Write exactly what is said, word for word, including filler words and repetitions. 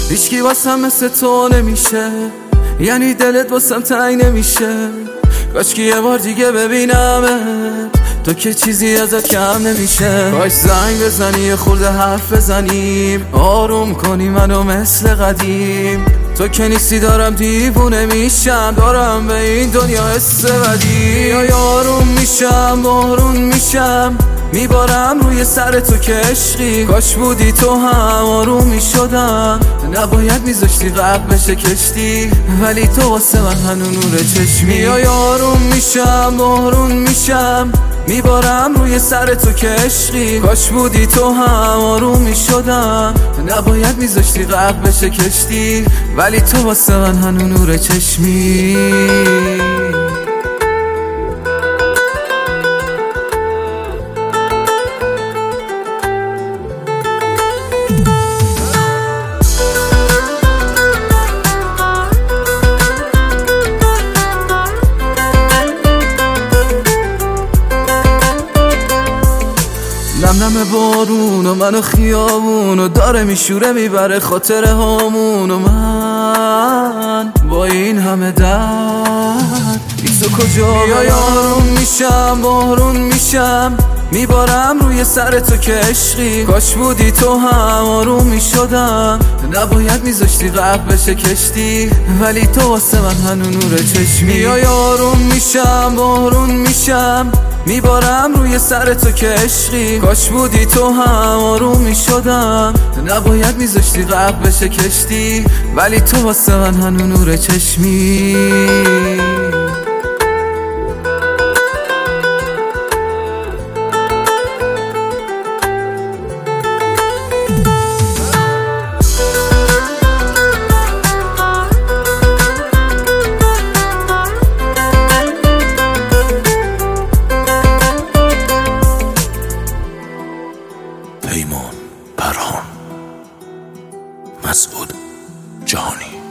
هیچکی واسم مثل تو نمیشه، یعنی دلت واسم تنگ نمیشه. کاشکی یه بار دیگه ببینمت، تو که چیزی ازت کم نمیشه. کاش زنگ بزنی یه خورده حرف بزنیم، آروم کنی منو مثل قدیم. تو که نیستی دارم دیوونه میشم، دارم به این دنیا حس بدی. یا آروم میشم بارون میشم، میبارم روی سر تو که عشقی. کاش بودی تو هم آروم میشدم، نباید میذاشتی غرق بشه کشتی، ولی تو واسه من هنو نور چشمی. یا آروم میشم بارون میشم، میبارم روی سر تو که عشقی. کاش بودی تو هم آروم میشدم، نباید میذاشتی غرق بشه کشتی، ولی تو واسه من هنو نور چشمی. نم نم بارون و منو خیابون و داره میشوره میبره خاطر هامون. و من با این همه درد ایسو کجا یا آروم میشم بارون میشم، میبارم روی سر تو که عشقی. کاش بودی تو هم آروم میشدم، نباید میذاشتی غرق بشه کشتی، ولی تو واسه من هنو نور چشمی. یا آروم میشم بارون میشم، میبارم روی سر تو که عشقی. کاش بودی تو هم آروم میشدم، نباید میذاشتی غرق بشه کشتی، ولی تو واسه من هنو نور چشمی. پیمان پرهان، مسعود جهانی.